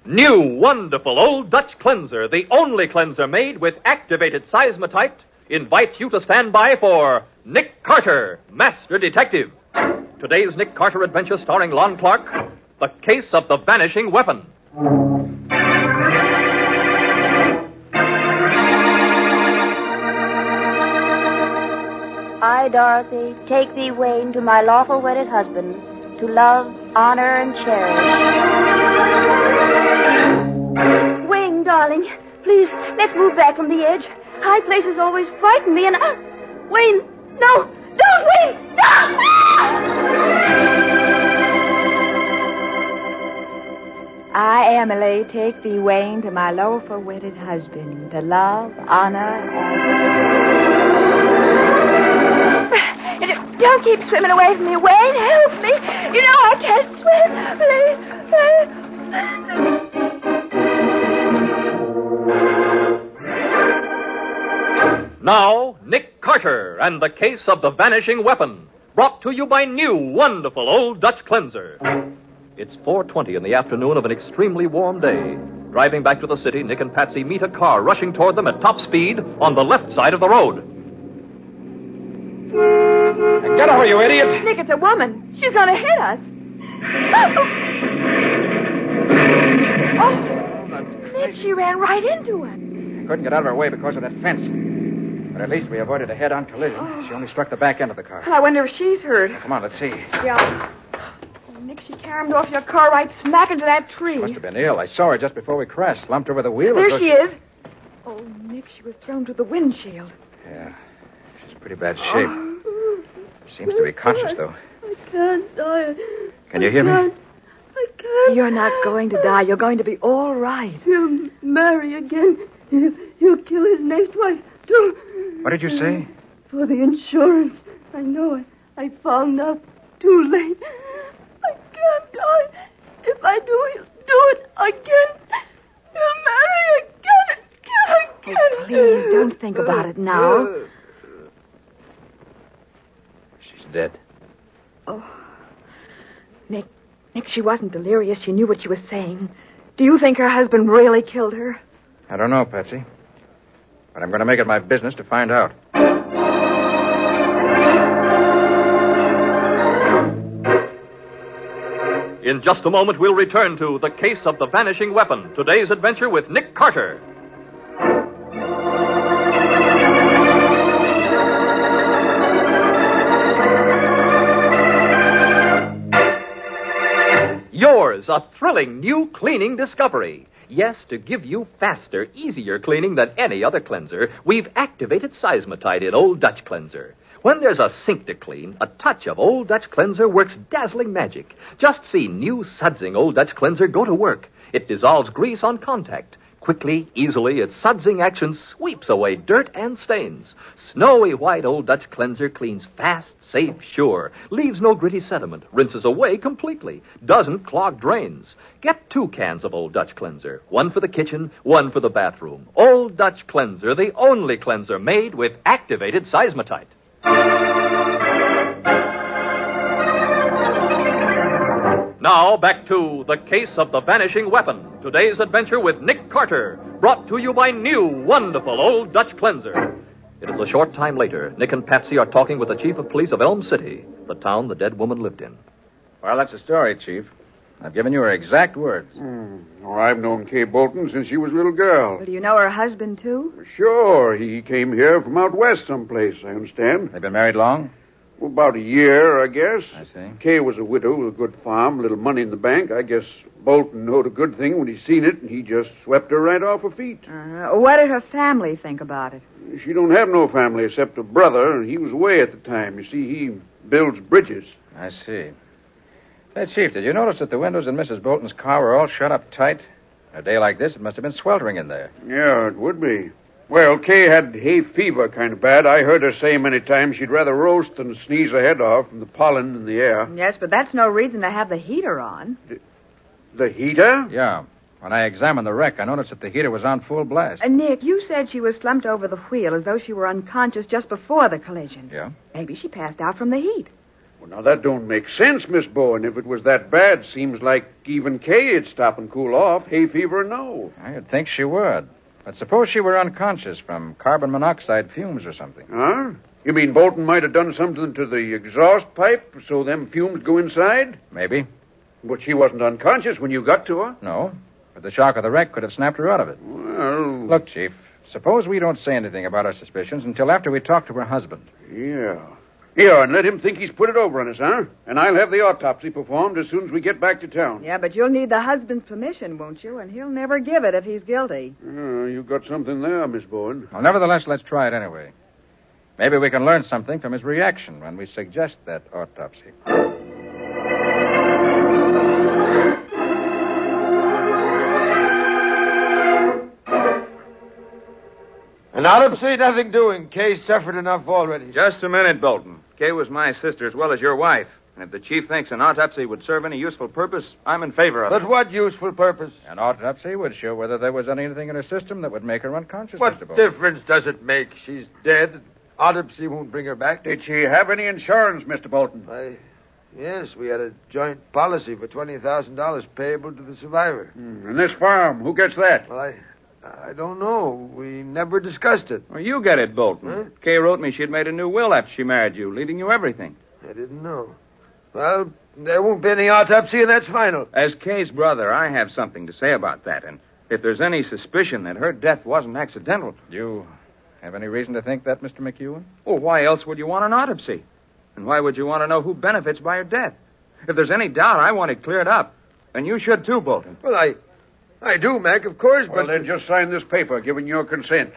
New wonderful Old Dutch Cleanser, the only cleanser made with activated seismotite, invites you to stand by for Nick Carter, Master Detective. Today's Nick Carter adventure starring Lon Clark, The Case of the Vanishing Weapon. I, Dorothy, take thee, Wayne, to my lawful wedded husband, to love, honor, and cherish. Wayne, darling, please, let's move back from the edge. High places always frighten me, and... Wayne, no! Don't, Wayne! Don't! I, Emily, take thee, Wayne, to my lawful wedded husband, to love, honor, and... Don't keep swimming away from me, Wayne. Help me. You know I can't swim. Now, Nick Carter and The Case of the Vanishing Weapon, brought to you by new wonderful Old Dutch Cleanser. It's 4:20 in the afternoon of an extremely warm day. Driving back to the city, Nick and Patsy meet a car rushing toward them at top speed on the left side of the road. Get over, you idiot! Nick, it's a woman. She's going to hit us. Oh, Nick, she ran right into us. I couldn't get out of her way because of that fence. But at least we avoided a head-on collision. She only struck the back end of the car. Well, I wonder if she's hurt. Come on, let's see. Yeah. Oh, Nick, she caromed off your car right smack into that tree. Must have been ill. I saw her just before we crashed, slumped over the wheel. There she is. Oh, Nick, she was thrown through the windshield. Yeah. She's in pretty bad shape. Seems to be conscious, though. I can't die. Can you hear me? I can't. You're not going to die. You're going to be all right. He'll marry again. He'll kill his next wife, too. What did you say? For the insurance. I know. I found out too late. I can't die. If I do, he'll do it again. He'll marry again. Oh, please, don't think about it now. Dead. Oh. Nick, she wasn't delirious. She knew what she was saying. Do you think her husband really killed her? I don't know, Patsy. But I'm going to make it my business to find out. In just a moment, we'll return to The Case of the Vanishing Weapon, today's adventure with Nick Carter. Yours, a thrilling new cleaning discovery. Yes, to give you faster, easier cleaning than any other cleanser, we've activated seismotite in Old Dutch Cleanser. When there's a sink to clean, a touch of Old Dutch Cleanser works dazzling magic. Just see new sudsing Old Dutch Cleanser go to work. It dissolves grease on contact. Quickly, easily, its sudsing action sweeps away dirt and stains. Snowy white Old Dutch Cleanser cleans fast, safe, sure, leaves no gritty sediment, rinses away completely, doesn't clog drains. Get 2 cans of Old Dutch Cleanser, one for the kitchen, one for the bathroom. Old Dutch Cleanser, the only cleanser made with activated seismotite. Now, back to The Case of the Vanishing Weapon, today's adventure with Nick Carter, brought to you by new wonderful Old Dutch Cleanser. It is a short time later. Nick and Patsy are talking with the chief of police of Elm City, the town the dead woman lived in. Well, that's the story, Chief. I've given you her exact words. Oh, I've known Kay Bolton since she was a little girl. Well, do you know her husband, too? Sure, he came here from out west someplace, I understand. They've been married long? Well, about a year, I guess. I see. Kay was a widow with a good farm, a little money in the bank. I guess Bolton knowed a good thing when he seen it, and he just swept her right off her feet. What did her family think about it? She don't have no family except a brother, and he was away at the time. You see, he builds bridges. I see. Hey, Chief, did you notice that the windows in Mrs. Bolton's car were all shut up tight? A day like this, it must have been sweltering in there. Yeah, it would be. Well, Kay had hay fever kind of bad. I heard her say many times she'd rather roast than sneeze her head off from the pollen in the air. Yes, but that's no reason to have the heater on. The heater? Yeah. When I examined the wreck, I noticed that the heater was on full blast. Nick, you said she was slumped over the wheel as though she were unconscious just before the collision. Yeah? Maybe she passed out from the heat. Well, now, that don't make sense, Miss Bowen. If it was that bad, seems like even Kay would stop and cool off. Hay fever, no. I'd think she would. But suppose she were unconscious from carbon monoxide fumes or something. Huh? You mean Bolton might have done something to the exhaust pipe so them fumes go inside? Maybe. But she wasn't unconscious when you got to her. No. But the shock of the wreck could have snapped her out of it. Well... Look, Chief, suppose we don't say anything about our suspicions until after we talk to her husband. Yeah. Yeah, and let him think he's put it over on us, huh? And I'll have the autopsy performed as soon as we get back to town. Yeah, but you'll need the husband's permission, won't you? And he'll never give it if he's guilty. You got something there, Miss Bowen. Well, nevertheless, let's try it anyway. Maybe we can learn something from his reaction when we suggest that autopsy. An autopsy, nothing doing. Kay suffered enough already. Just a minute, Bolton. Kay was my sister as well as your wife. And if the chief thinks an autopsy would serve any useful purpose, I'm in favor of it. But what useful purpose? An autopsy would show whether there was anything in her system that would make her unconscious, What Mr. Bolton. difference does it make? She's dead. Autopsy won't bring her back. Did she have any insurance, Mr. Bolton? Yes, we had a joint policy for $20,000 payable to the survivor. And this farm, who gets that? Well, I don't know. We never discussed it. Well, you get it, Bolton. Huh? Kay wrote me she had made a new will after she married you, leaving you everything. I didn't know. Well, there won't be any autopsy, and that's final. As Kay's brother, I have something to say about that. And if there's any suspicion that her death wasn't accidental... You have any reason to think that, Mr. McEwen? Well, why else would you want an autopsy? And why would you want to know who benefits by her death? If there's any doubt, I want it cleared up. And you should too, Bolton. Well, I do, Mac, of course, but... Well, then just sign this paper giving your consent.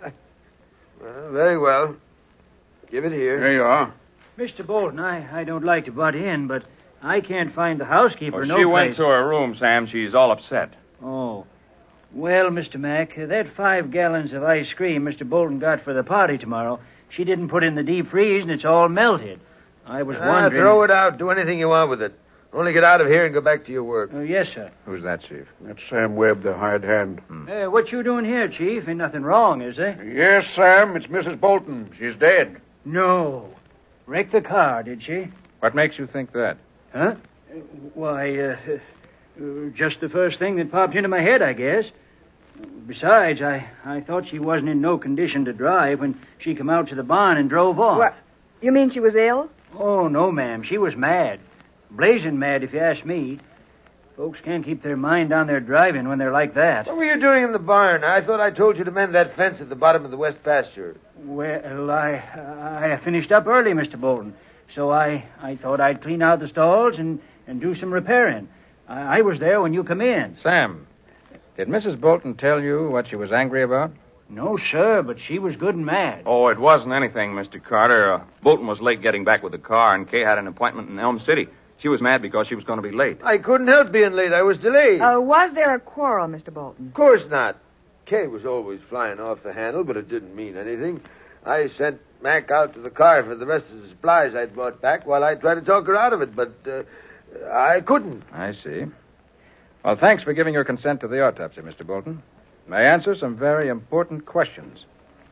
Well, very well. Give it here. There you are. Mr. Bolton, I don't like to butt in, but I can't find the housekeeper. Well, no she place. went to her room, Sam. She's all upset. Oh. Well, Mr. Mack, that 5 gallons of ice cream Mr. Bolton got for the party tomorrow, she didn't put in the deep freeze, and it's all melted. I was wondering... Throw it out. Do anything you want with it. Only get out of here and go back to your work. Oh, yes, sir. Who's that, Chief? That's Sam Webb, the hired hand. What you doing here, Chief? Ain't nothing wrong, is there? Yes, Sam, it's Mrs. Bolton. She's dead. No. Wrecked the car, did she? What makes you think that? Huh? Why, just the first thing that popped into my head, I guess. Besides, I thought she wasn't in no condition to drive when she come out to the barn and drove off. What? You mean she was ill? Oh, no, ma'am. She was mad. Blazing mad, if you ask me. Folks can't keep their mind on their driving when they're like that. What were you doing in the barn? I thought I told you to mend that fence at the bottom of the west pasture. Well, I finished up early, Mr. Bolton. So I thought I'd clean out the stalls and do some repairing. I was there when you come in. Sam, did Mrs. Bolton tell you what she was angry about? No, sir, but she was good and mad. Oh, it wasn't anything, Mr. Carter. Bolton was late getting back with the car, and Kay had an appointment in Elm City. She was mad because she was going to be late. I couldn't help being late. I was delayed. Was there a quarrel, Mr. Bolton? Of course not. Kay was always flying off the handle, but it didn't mean anything. I sent Mac out to the car for the rest of the supplies I'd brought back while I tried to talk her out of it, but I couldn't. I see. Well, thanks for giving your consent to the autopsy, Mr. Bolton. May I answer some very important questions?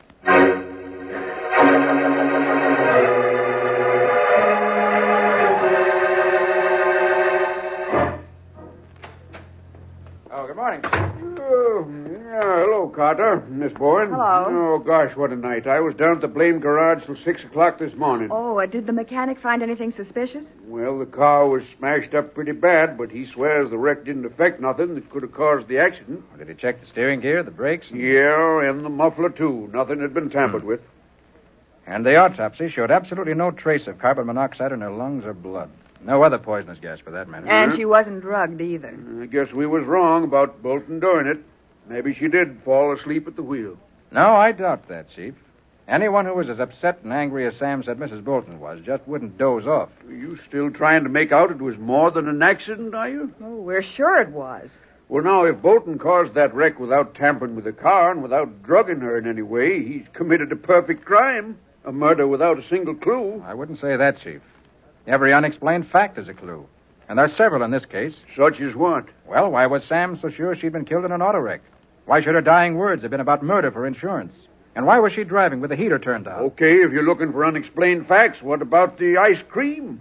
Oh, good morning. Hello, Carter. Miss Bowen. Hello. Oh, gosh, what a night. I was down at the blame garage till 6 o'clock this morning. Oh, did the mechanic find anything suspicious? Well, the car was smashed up pretty bad, but he swears the wreck didn't affect nothing that could have caused the accident. Did he check the steering gear, the brakes? Yeah, and the muffler, too. Nothing had been tampered with. And the autopsy showed absolutely no trace of carbon monoxide in her lungs or blood. No other poisonous gas, for that matter. And she wasn't drugged either. I guess we was wrong about Bolton doing it. Maybe she did fall asleep at the wheel. No, I doubt that, Chief. Anyone who was as upset and angry as Sam said Mrs. Bolton was just wouldn't doze off. Are you still trying to make out it was more than an accident, are you? Oh, we're sure it was. Well, now, if Bolton caused that wreck without tampering with the car and without drugging her in any way, he's committed a perfect crime. A murder without a single clue. I wouldn't say that, Chief. Every unexplained fact is a clue. And there's several in this case. Such as what? Well, why was Sam so sure she'd been killed in an auto wreck? Why should her dying words have been about murder for insurance? And why was she driving with the heater turned out? Okay, if you're looking for unexplained facts, what about the ice cream?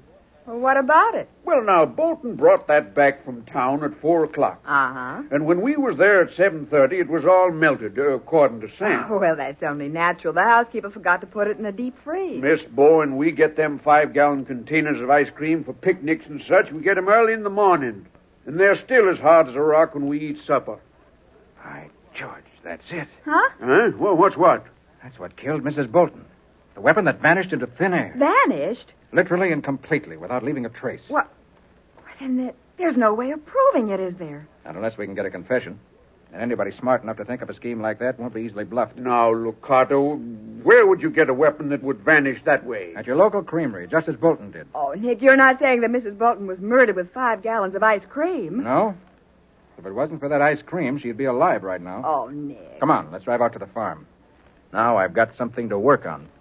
Well, what about it? Well, now, Bolton brought that back from town at 4 o'clock. Uh-huh. And when we was there at 7:30, it was all melted, according to Sam. Oh, well, that's only natural. The housekeeper forgot to put it in the deep freeze. Miss Bowen, we get them 5-gallon containers of ice cream for picnics and such. We get 'em early in the morning. And they're still as hard as a rock when we eat supper. By George, that's it. Huh? Huh? Well, what's what? That's what killed Mrs. Bolton. The weapon that vanished into thin air. Vanished? Literally and completely, without leaving a trace. What? Then there's no way of proving it, is there? Not unless we can get a confession. And anybody smart enough to think of a scheme like that won't be easily bluffed. Now, look, Carter, where would you get a weapon that would vanish that way? At your local creamery, just as Bolton did. Oh, Nick, you're not saying that Mrs. Bolton was murdered with 5 gallons of ice cream? No? If it wasn't for that ice cream, she'd be alive right now. Oh, Nick. Come on, let's drive out to the farm. Now I've got something to work on.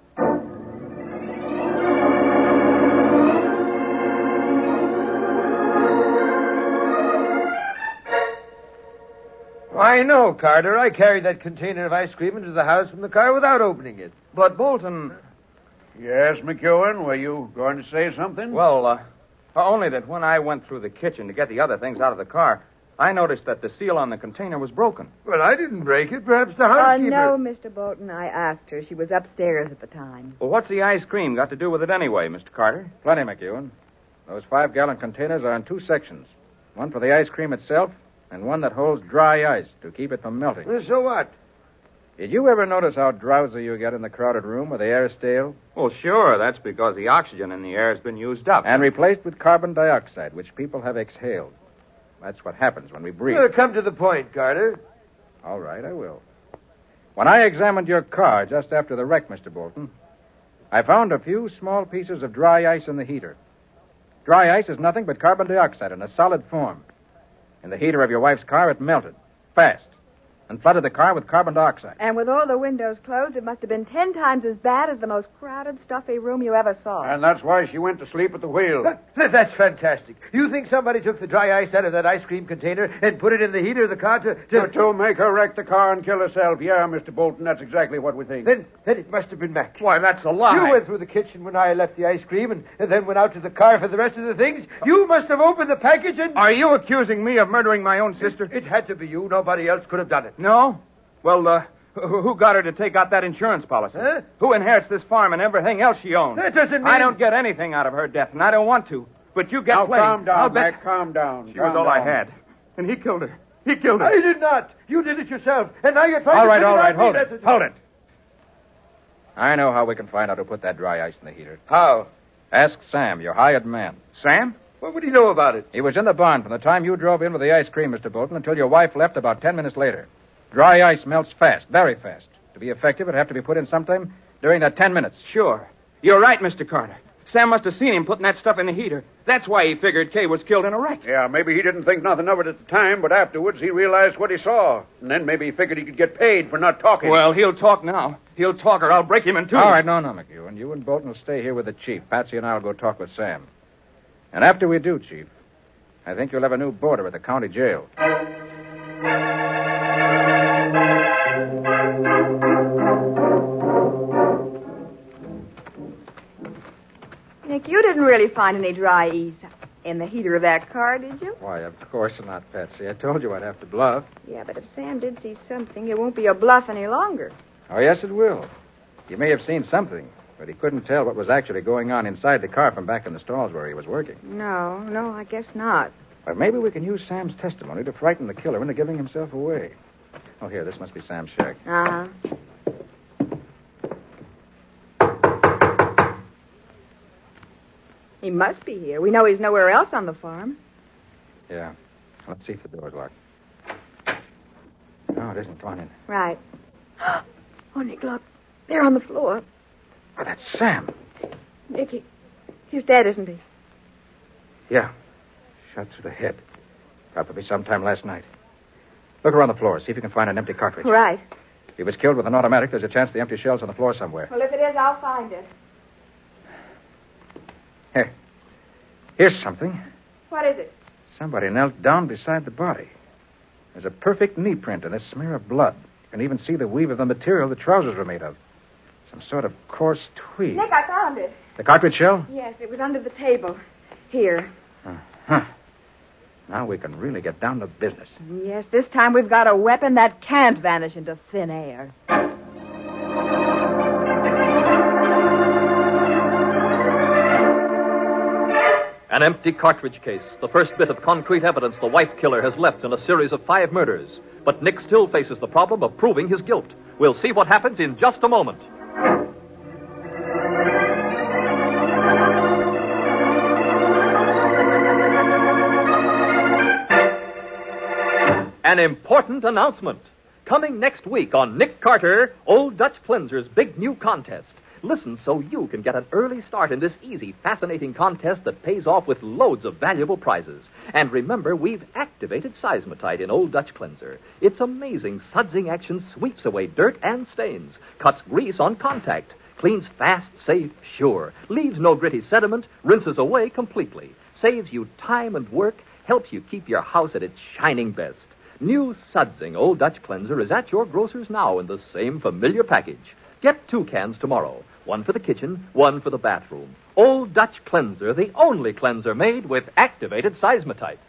Why, no, Carter. I carried that container of ice cream into the house from the car without opening it. But Bolton... Yes, McEwen, were you going to say something? Well, only that when I went through the kitchen to get the other things out of the car, I noticed that the seal on the container was broken. Well, I didn't break it. Perhaps the housekeeper... No, Mr. Bolton. I asked her. She was upstairs at the time. Well, what's the ice cream got to do with it anyway, Mr. Carter? Plenty, McEwen. Those 5-gallon containers are in 2 sections. One for the ice cream itself, and one that holds dry ice to keep it from melting. Well, so what? Did you ever notice how drowsy you get in the crowded room where the air is stale? Well, sure. That's because the oxygen in the air has been used up. And replaced with carbon dioxide, which people have exhaled. That's what happens when we breathe. Well, come to the point, Carter. All right, I will. When I examined your car just after the wreck, Mr. Bolton, I found a few small pieces of dry ice in the heater. Dry ice is nothing but carbon dioxide in a solid form. In the heater of your wife's car, it melted, fast, and flooded the car with carbon dioxide. And with all the windows closed, it must have been 10 times as bad as the most crowded, stuffy room you ever saw. And that's why she went to sleep at the wheel. That's fantastic. You think somebody took the dry ice out of that ice cream container and put it in the heater of the car To make her wreck the car and kill herself. Yeah, Mr. Bolton, that's exactly what we think. Then it must have been Mac. Why, that's a lie. You went through the kitchen when I left the ice cream and then went out to the car for the rest of the things. You must have opened the package and... Are you accusing me of murdering my own sister? It had to be you. Nobody else could have done it. No? Well, who got her to take out that insurance policy? Huh? Who inherits this farm and everything else she owns? That doesn't mean... I don't get anything out of her death, and I don't want to. But you get Now, plenty. calm down, I'll bet Mac, calm down. she was all I had. And he killed her. He killed her. I did not. You did it yourself. And now you're trying All to... right, hold it. Hold it. I know how we can find out who put that dry ice in the heater. How? Ask Sam, your hired man. Sam? What would he know about it? He was in the barn from the time you drove in with the ice cream, Mr. Bolton, until your wife left about 10 minutes later. Dry ice melts fast, very fast. To be effective, it'd have to be put in sometime during that 10 minutes. Sure. You're right, Mr. Carter. Sam must have seen him putting that stuff in the heater. That's why he figured Kay was killed in a wreck. Yeah, maybe he didn't think nothing of it at the time, but afterwards he realized what he saw. And then maybe he figured he could get paid for not talking. Well, he'll talk now. He'll talk or I'll break him in two. All right, no, McEwen. You and Bolton will stay here with the chief. Patsy and I will go talk with Sam. And after we do, Chief, I think you'll have a new boarder at the county jail. Nick, you didn't really find any dry ice in the heater of that car, did you? Why, of course not, Patsy. I told you I'd have to bluff. Yeah, but if Sam did see something, it won't be a bluff any longer. Oh, yes, it will. He may have seen something, but he couldn't tell what was actually going on inside the car from back in the stalls where he was working. No, I guess not. But maybe we can use Sam's testimony to frighten the killer into giving himself away. Oh, here, this must be Sam's shack. Uh-huh. He must be here. We know he's nowhere else on the farm. Yeah. Let's see if the door's locked. No, it isn't. Come on in. Right. Oh, Nick, look. There on the floor. Oh, that's Sam. Nick, he's dead, isn't he? Yeah. Shot through the head. Probably sometime last night. Look around the floor. See if you can find an empty cartridge. Right. If he was killed with an automatic, there's a chance the empty shell's on the floor somewhere. Well, if it is, I'll find it. Here. Here's something. What is it? Somebody knelt down beside the body. There's a perfect knee print and a smear of blood. You can even see the weave of the material the trousers were made of. Some sort of coarse tweed. Nick, I found it. The cartridge shell? Yes, it was under the table. Here. Huh. Now we can really get down to business. Yes, this time we've got a weapon that can't vanish into thin air. An empty cartridge case, the first bit of concrete evidence the wife killer has left in a series of 5 murders. But Nick still faces the problem of proving his guilt. We'll see what happens in just a moment. An important announcement. Coming next week on Nick Carter, Old Dutch Cleanser's big new contest. Listen so you can get an early start in this easy, fascinating contest that pays off with loads of valuable prizes. And remember, we've activated Seismotite in Old Dutch Cleanser. Its amazing sudsing action sweeps away dirt and stains, cuts grease on contact, cleans fast, safe, sure, leaves no gritty sediment, rinses away completely, saves you time and work, helps you keep your house at its shining best. New sudsing Old Dutch Cleanser is at your grocer's now in the same familiar package. Get 2 cans tomorrow. 1 for the kitchen, 1 for the bathroom. Old Dutch Cleanser, the only cleanser made with activated Seismotite.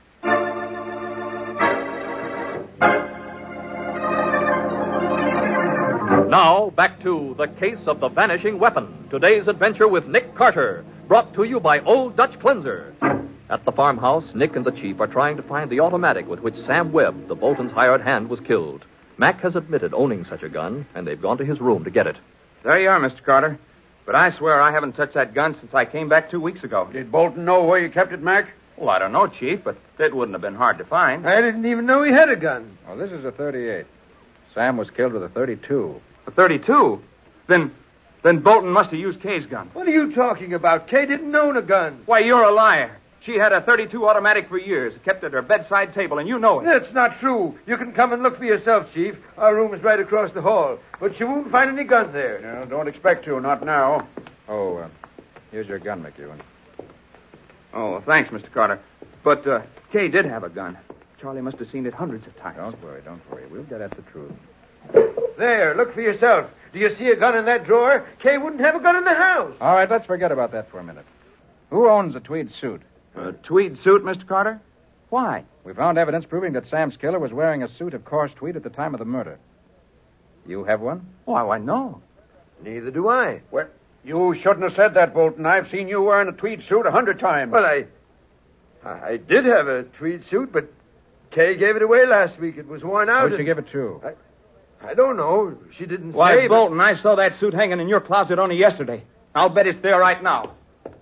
Now, back to The Case of the Vanishing Weapon. Today's adventure with Nick Carter, brought to you by Old Dutch Cleanser. At the farmhouse, Nick and the chief are trying to find the automatic with which Sam Webb, the Bolton's hired hand, was killed. Mac has admitted owning such a gun, and they've gone to his room to get it. There you are, Mr. Carter. But I swear I haven't touched that gun since I came back 2 weeks ago. Did Bolton know where you kept it, Mac? Well, I don't know, Chief, but it wouldn't have been hard to find. I didn't even know he had a gun. Oh, this is a 38. Sam was killed with a 32. A 32? Then Bolton must have used Kay's gun. What are you talking about? Kay didn't own a gun. Why, you're a liar. She had a 32 automatic for years, kept at her bedside table, and you know it. That's not true. You can come and look for yourself, Chief. Our room is right across the hall. But you won't find any gun there. No, don't expect to, not now. Oh, here's your gun, McEwen. Oh, well, thanks, Mr. Carter. But Kay did have a gun. Charlie must have seen it hundreds of times. Don't worry. We'll get at the truth. There, look for yourself. Do you see a gun in that drawer? Kay wouldn't have a gun in the house. All right, let's forget about that for a minute. Who owns a tweed suit? A tweed suit, Mr. Carter? Why? We found evidence proving that Sam's killer was wearing a suit of coarse tweed at the time of the murder. You have one? Why, no. Neither do I. Well, you shouldn't have said that, Bolton. I've seen you wearing a tweed suit 100 times. Well, I did have a tweed suit, but Kay gave it away last week. It was worn out. Who'd she give it to? I don't know. She didn't Why, say. Bolton, I saw that suit hanging in your closet only yesterday. I'll bet it's there right now.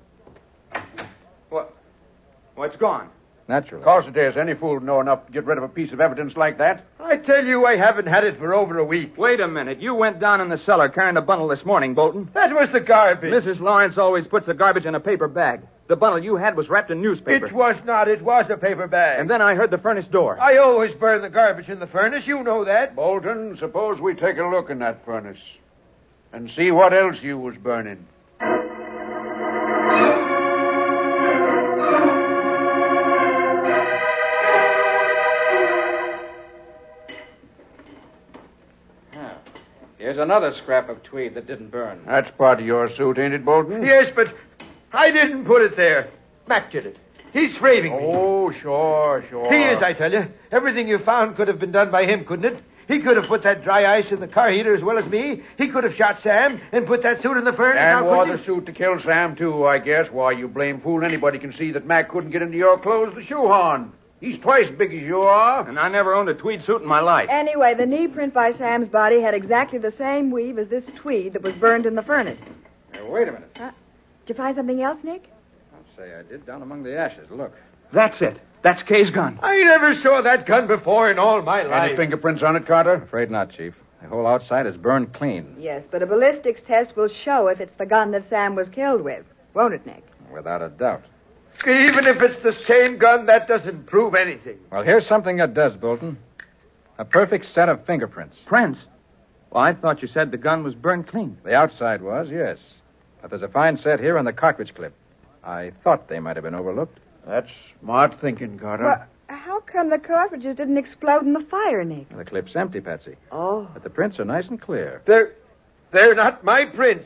What? Well, it's gone. Naturally. Of course it is. Any fool would know enough to get rid of a piece of evidence like that. I tell you, I haven't had it for over a week. Wait a minute. You went down in the cellar carrying a bundle this morning, Bolton. That was the garbage. Mrs. Lawrence always puts the garbage in a paper bag. The bundle you had was wrapped in newspaper. It was not. It was a paper bag. And then I heard the furnace door. I always burn the garbage in the furnace. You know that. Bolton, suppose we take a look in that furnace and see what else you was burning. Here's another scrap of tweed that didn't burn. That's part of your suit, ain't it, Bolton? Yes, but I didn't put it there. Mac did it. He's framing me. Oh, sure. He is, I tell you. Everything you found could have been done by him, couldn't it? He could have put that dry ice in the car heater as well as me. He could have shot Sam and put that suit in the furnace. And now, wore couldn't the he? suit to kill Sam, too, I guess. Why, you blame fool. Anybody can see that Mac couldn't get into your clothes to shoehorn. He's twice big as you are. And I never owned a tweed suit in my life. Anyway, the knee print by Sam's body had exactly the same weave as this tweed that was burned in the furnace. Hey, wait a minute. Did you find something else, Nick? I'll say I did down among the ashes. Look. That's it. That's Kay's gun. I never saw that gun before in all my life. Any fingerprints on it, Carter? Afraid not, Chief. The whole outside is burned clean. Yes, but a ballistics test will show if it's the gun that Sam was killed with. Won't it, Nick? Without a doubt. Even if it's the same gun, that doesn't prove anything. Well, here's something that does, Bolton. A perfect set of fingerprints. Prints? Well, I thought you said the gun was burned clean. The outside was, yes. But there's a fine set here on the cartridge clip. I thought they might have been overlooked. That's smart thinking, Carter. Well, how come the cartridges didn't explode in the fire, Nick? The clip's empty, Patsy. Oh. But the prints are nice and clear. They're not my prints.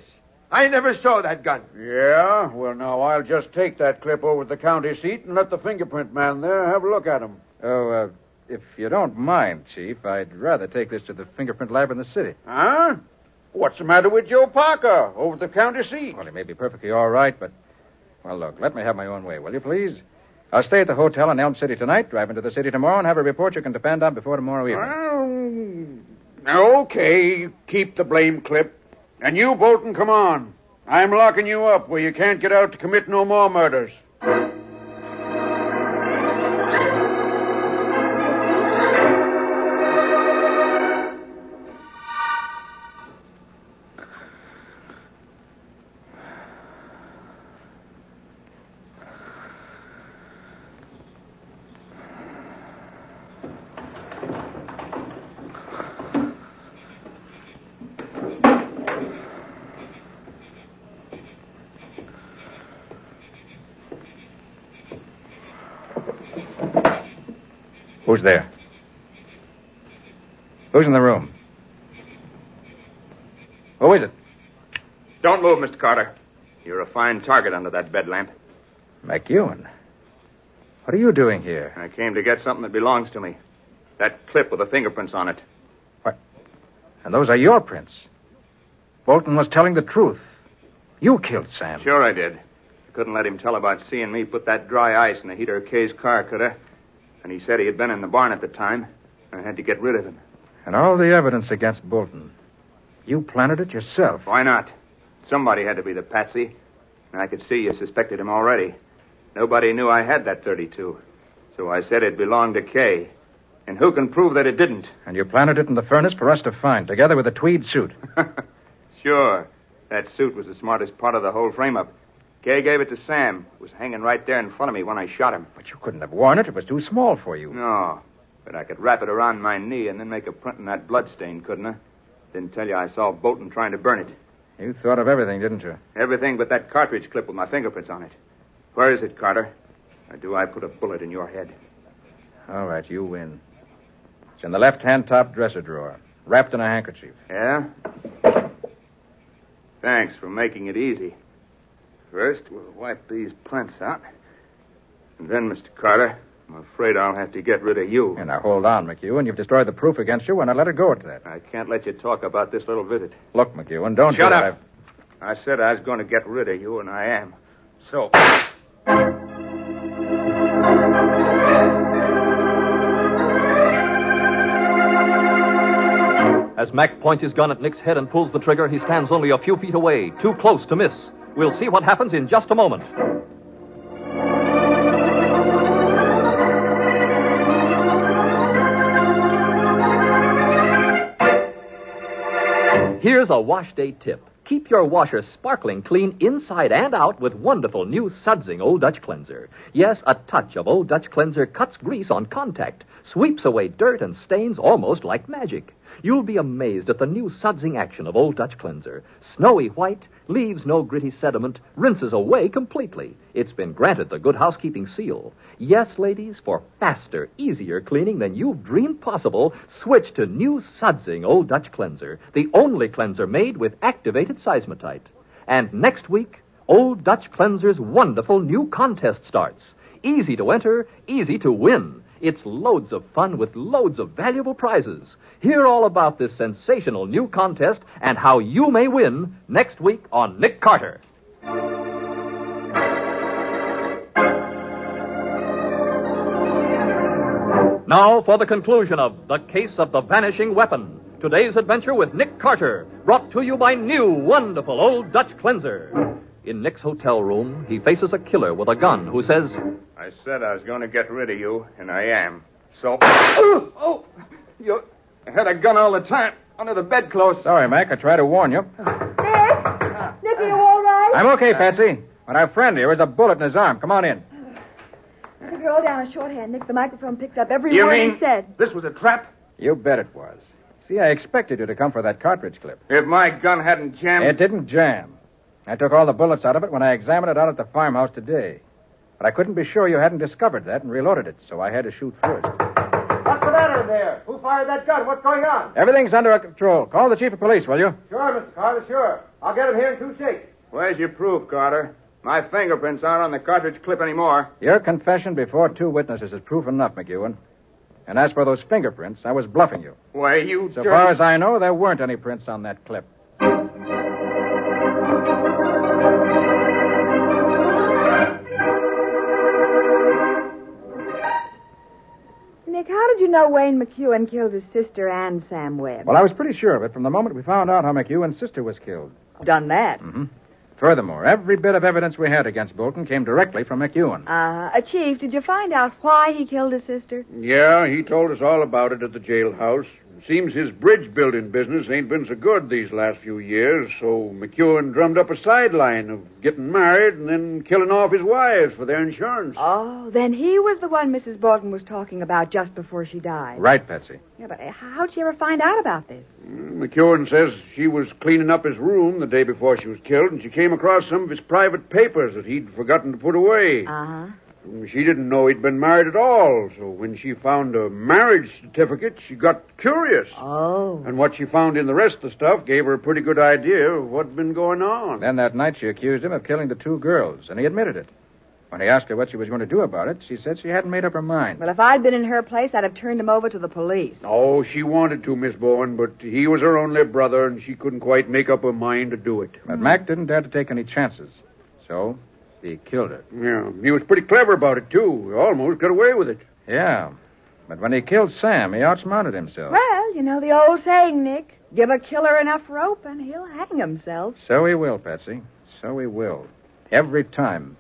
I never saw that gun. Yeah? Well, now, I'll just take that clip over to the county seat and let the fingerprint man there have a look at him. Oh, if you don't mind, Chief, I'd rather take this to the fingerprint lab in the city. Huh? What's the matter with Joe Parker over at the county seat? Well, he may be perfectly all right, but... Well, look, let me have my own way, will you, please? I'll stay at the hotel in Elm City tonight, drive into the city tomorrow, and have a report you can depend on before tomorrow evening. Well, okay. Keep the blame clip. And you, Bolton, come on. I'm locking you up where you can't get out to commit no more murders. Who's there? Who's in the room? Who is it? Don't move, Mr. Carter. You're a fine target under that bed lamp. McEwen. What are you doing here? I came to get something that belongs to me. That clip with the fingerprints on it. What? And those are your prints. Bolton was telling the truth. You killed Sam. Sure I did. I couldn't let him tell about seeing me put that dry ice in the heater of Kay's car, could I? And he said he had been in the barn at the time. I had to get rid of him. And all the evidence against Bolton. You planted it yourself. Why not? Somebody had to be the patsy. And I could see you suspected him already. Nobody knew I had that .32. So I said it belonged to Kay. And who can prove that it didn't? And you planted it in the furnace for us to find, together with a tweed suit. Sure. That suit was the smartest part of the whole frame-up. Kay gave it to Sam. It was hanging right there in front of me when I shot him. But you couldn't have worn it. It was too small for you. No. But I could wrap it around my knee and then make a print in that blood stain, couldn't I? Didn't tell you I saw Bolton trying to burn it. You thought of everything, didn't you? Everything but that cartridge clip with my fingerprints on it. Where is it, Carter? Or do I put a bullet in your head? All right, you win. It's in the left-hand top dresser drawer, wrapped in a handkerchief. Yeah? Thanks for making it easy. First, we'll wipe these prints out. And then, Mr. Carter, I'm afraid I'll have to get rid of you. And now, hold on, McEwen. You've destroyed the proof against you, and I let it go at that. I can't let you talk about this little visit. Look, McEwen, don't... Shut up! I said I was going to get rid of you, and I am. So... As Mac points his gun at Nick's head and pulls the trigger, he stands only a few feet away, too close to miss. We'll see what happens in just a moment. Here's a wash day tip. Keep your washer sparkling clean inside and out with wonderful new Sudsing Old Dutch Cleanser. Yes, a touch of Old Dutch Cleanser cuts grease on contact, sweeps away dirt and stains almost like magic. You'll be amazed at the new sudsing action of Old Dutch Cleanser. Snowy white, leaves no gritty sediment, rinses away completely. It's been granted the Good Housekeeping seal. Yes, ladies, for faster, easier cleaning than you've dreamed possible, switch to new sudsing Old Dutch Cleanser, the only cleanser made with activated seismotite. And next week, Old Dutch Cleanser's wonderful new contest starts. Easy to enter, easy to win. It's loads of fun with loads of valuable prizes. Hear all about this sensational new contest and how you may win next week on Nick Carter. Now for the conclusion of The Case of the Vanishing Weapon. Today's adventure with Nick Carter, brought to you by new wonderful Old Dutch Cleanser. In Nick's hotel room, he faces a killer with a gun who says, I said I was going to get rid of you, and I am. So... You had a gun all the time, under the bedclothes. Sorry, Mac. I tried to warn you. Nick? Nick, are you all right? I'm okay, Patsy. But our friend here has a bullet in his arm. Come on in. The girl down a shorthand, Nick. The microphone picked up every word he said. This was a trap? You bet it was. See, I expected you to come for that cartridge clip. If my gun hadn't jammed... It didn't jam. I took all the bullets out of it when I examined it out at the farmhouse today. But I couldn't be sure you hadn't discovered that and reloaded it, so I had to shoot first. What's the matter, matter in there? Who fired that gun? What's going on? Everything's under control. Call the chief of police, will you? Sure, Mr. Carter, sure. I'll get him here in 2 shakes. Where's your proof, Carter? My fingerprints aren't on the cartridge clip anymore. Your confession before 2 witnesses is proof enough, McEwen. And as for those fingerprints, I was bluffing you. Why, you So dirty... far as I know, there weren't any prints on that clip. Nick, how did you know Wayne McEwen killed his sister and Sam Webb? Well, I was pretty sure of it from the moment we found out how McEwen's sister was killed. Done that. Mm-hmm. Furthermore, every bit of evidence we had against Bolton came directly from McEwen. Chief, did you find out why he killed his sister? Yeah, he told us all about it at the jailhouse. Seems his bridge building business ain't been so good these last few years, so McEwen drummed up a sideline of getting married and then killing off his wives for their insurance. Oh, then he was the one Mrs. Bolton was talking about just before she died. Right, Patsy. Yeah, but how'd you ever find out about this? McEwen says she was cleaning up his room the day before she was killed, and she came across some of his private papers that he'd forgotten to put away. Uh-huh. She didn't know he'd been married at all, so when she found a marriage certificate, she got curious. Oh. And what she found in the rest of the stuff gave her a pretty good idea of what'd been going on. Then that night she accused him of killing the 2 girls, and he admitted it. When he asked her what she was going to do about it, she said she hadn't made up her mind. Well, if I'd been in her place, I'd have turned him over to the police. Oh, she wanted to, Miss Bowen, but he was her only brother, and she couldn't quite make up her mind to do it. But Mac didn't dare to take any chances, so he killed her. Yeah, he was pretty clever about it, too. He almost got away with it. Yeah, but when he killed Sam, he outsmarted himself. Well, you know the old saying, Nick. Give a killer enough rope and he'll hang himself. So he will, Patsy. So he will. Every time.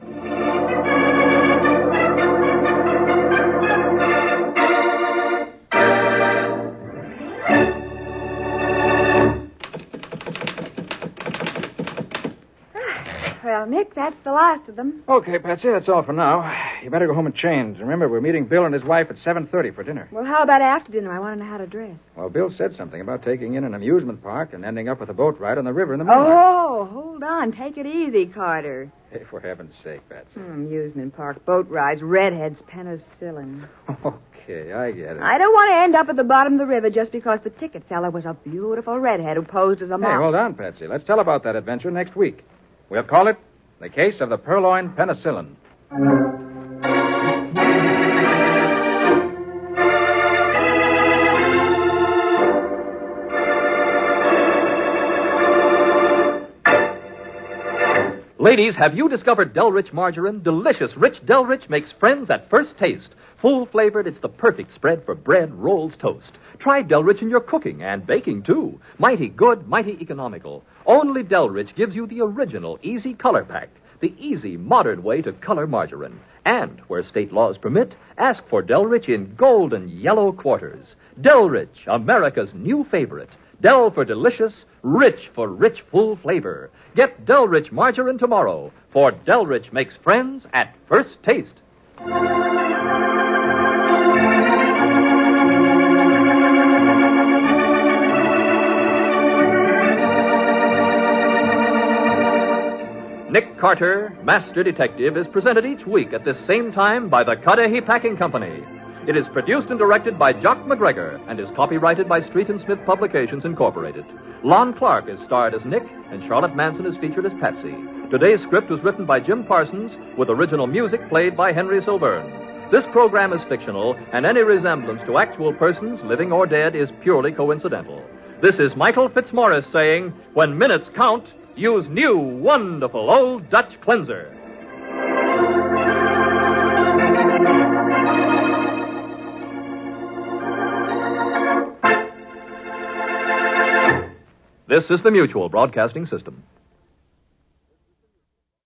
Well, Nick, that's the last of them. Okay, Patsy, that's all for now. You better go home and change. Remember, we're meeting Bill and his wife at 7:30 for dinner. Well, how about after dinner? I want to know how to dress. Well, Bill said something about taking in an amusement park and ending up with a boat ride on the river in the moonlight. Oh, hold on. Take it easy, Carter. Hey, for heaven's sake, Patsy. Amusement park, boat rides, redheads, penicillin. Okay, I get it. I don't want to end up at the bottom of the river just because the ticket seller was a beautiful redhead who posed as a model. Hey, hold on, Patsy. Let's tell about that adventure next week. We'll call it The Case of the Purloined Penicillin. Ladies, have you discovered Delrich margarine? Delicious, rich Delrich makes friends at first taste. Full flavored, it's the perfect spread for bread, rolls, toast. Try Delrich in your cooking and baking, too. Mighty good, mighty economical. Only Delrich gives you the original easy color pack, the easy, modern way to color margarine. And, where state laws permit, ask for Delrich in golden yellow quarters. Delrich, America's new favorite. Del for delicious, rich for rich, full flavor. Get Delrich margarine tomorrow, for Delrich makes friends at first taste. Nick Carter, Master Detective, is presented each week at this same time by the Cudahy Packing Company. It is produced and directed by Jock McGregor and is copyrighted by Street and Smith Publications, Incorporated. Lon Clark is starred as Nick, and Charlotte Manson is featured as Patsy. Today's script was written by Jim Parsons, with original music played by Henry Silverne. This program is fictional, and any resemblance to actual persons, living or dead, is purely coincidental. This is Michael Fitzmaurice saying, when minutes count, use new, wonderful Old Dutch Cleanser. This is the Mutual Broadcasting System.